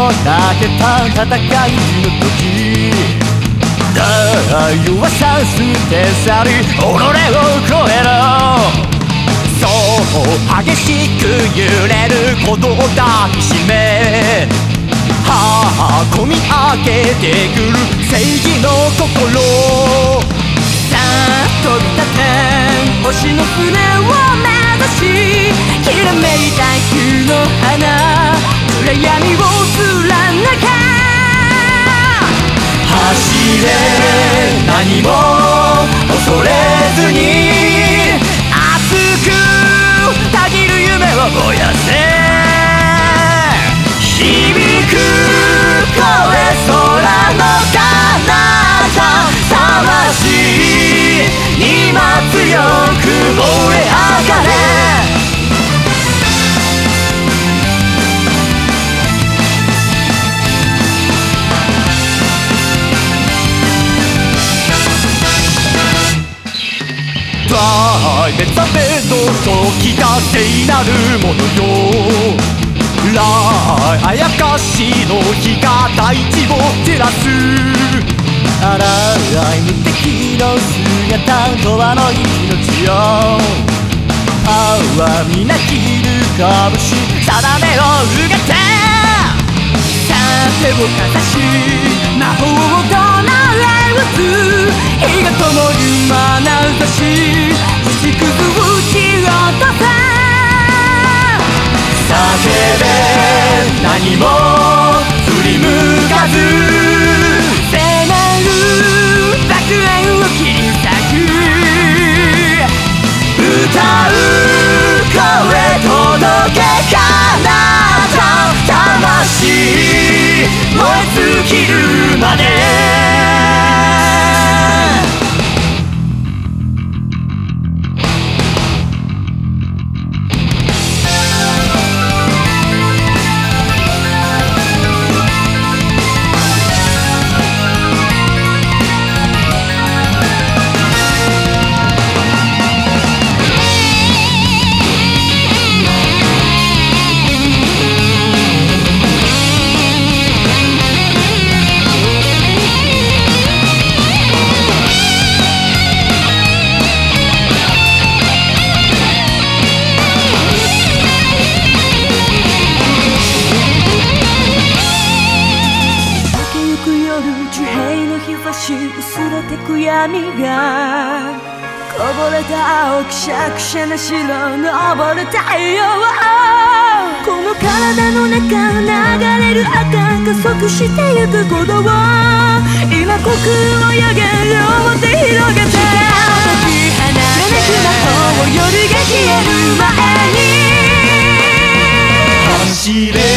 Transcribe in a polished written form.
だけた戦いの時、弱さ捨て去り己を超えろ。そう激しく揺れる鼓動を抱きしめ、運み上げてくる正義の心。さあ飛び立て星の船を目指し、きらめいた日の花、暗闇を貫け。走れ何も恐れずに、熱くたぎる夢を燃やせ。響く声空の彼方、魂今強く燃え上がれ。目覚めの時が聖なるものよ。あやかしの日が大地を照らす。あら無敵の姿、永遠の命よ。みなきる拳、定めをうがってさ手をかざし、魔法を唱え打つ。火が灯る眼差し、星屑打ち落とせ。叫べ何も振り向かず、迫る爆炎を切り裂く。歌う声届け彼方、魂燃え尽きるまで。薄れてく闇がこぼれた青くしゃくしゃな白昇る太陽。この体の中流れる赤加速してゆく鼓動、今虚空の予言を手広げて。解き放つ魔法、夜が消える前に走れ